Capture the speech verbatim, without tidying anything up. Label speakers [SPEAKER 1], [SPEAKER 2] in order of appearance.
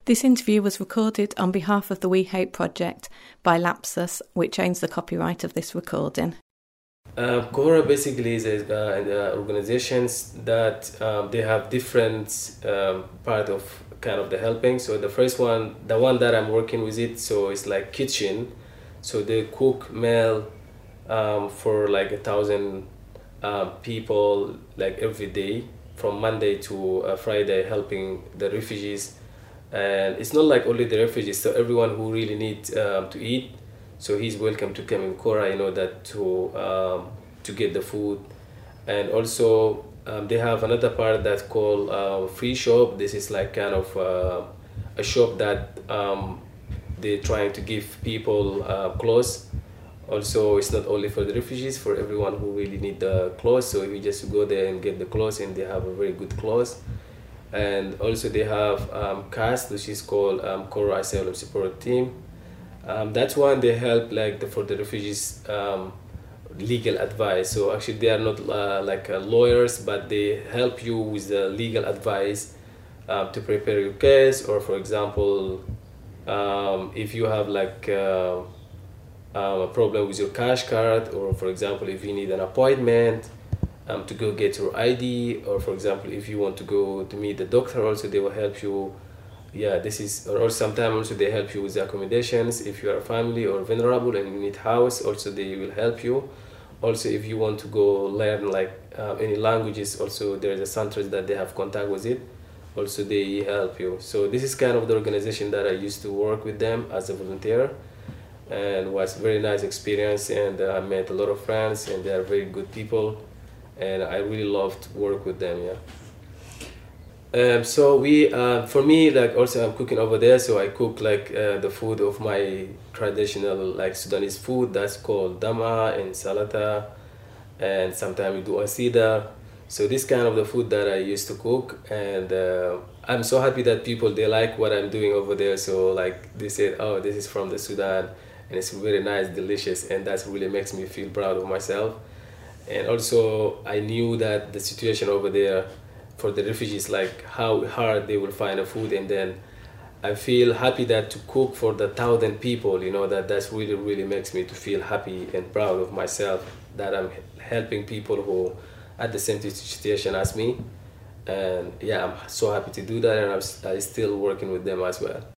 [SPEAKER 1] This interview was recorded on behalf of the We Hope project by Lapsus, which owns the copyright of this recording.
[SPEAKER 2] Uh, Cora basically is a, uh, organizations that um, they have different um, part of kind of the helping. So the first one, the one that I'm working with it, so it's like kitchen. So they cook meal um, for like a thousand um, people like every day from Monday to uh, Friday, helping the refugees. And it's not like only the refugees, so everyone who really needs um, to eat. So he's welcome to come in Cora, you know, that to um, to get the food. And also um, they have another part that's called uh, free shop. This is like kind of uh, a shop that um, they're trying to give people uh, clothes. Also, it's not only for the refugees, for everyone who really need the clothes. So we just go there and get the clothes, and they have a very good clothes. And also they have um, C A S, which is called um, Cora Asylum Support Team. Um, that's one they help like the, for the refugees um, legal advice. So actually they are not uh, like uh, lawyers, but they help you with the legal advice um, to prepare your case, or for example, um, if you have like uh, um, a problem with your cash card, or for example, if you need an appointment um, to go get your I D, or for example, if you want to go to meet the doctor, also they will help you. Yeah, this is, or sometimes also they help you with the accommodations. If you are a family or vulnerable and you need house, also they will help you. Also, if you want to go learn like uh, any languages, also there is a center that they have contact with it. Also they help you. So this is kind of the organization that I used to work with them as a volunteer, and was very nice experience. And uh, I met a lot of friends, and they are very good people, and I really loved to work with them. Yeah. Um, so we, uh, for me, like also I'm cooking over there, so I cook like uh, the food of my traditional like Sudanese food that's called dama and salata, and sometimes we do asida. So this kind of the food that I used to cook, and uh, I'm so happy that people, they like what I'm doing over there. So like they said, oh, this is from the Sudan, and it's very nice, delicious, and that really makes me feel proud of myself. And also I knew that the situation over there for the refugees, like how hard they will find a food, and then I feel happy that to cook for the thousand people, you know, that that's really really makes me to feel happy and proud of myself, that I'm helping people who at the same situation as me. And yeah, I'm so happy to do that, and I'm, I'm still working with them as well.